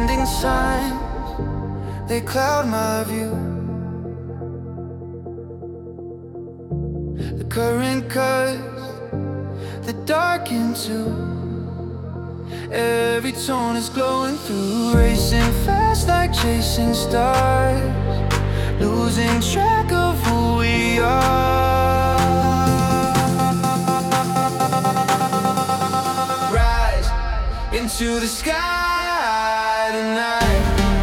blinding signs, they cloud my view. The current cuts the dark into. Every tone is glowing through. Racing fast like chasing stars, losing track of who we are. Rise into the sky tonight.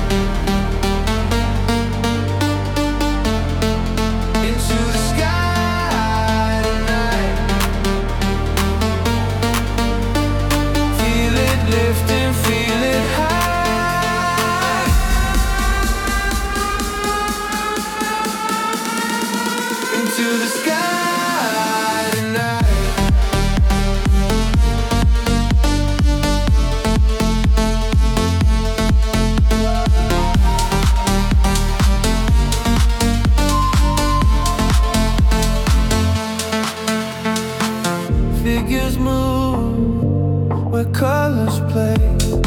Figures move where colors play.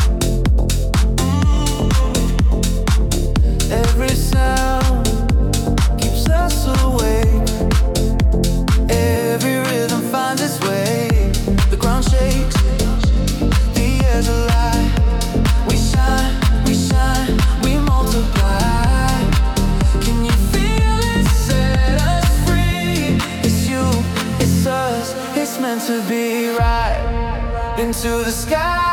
Every sound keeps us awake. Every rhythm finds its way. The ground shakes, the air's alive. We shine, we multiply. Can you feel it set us free? It's you, it's us, it's meant to be. Right into the sky.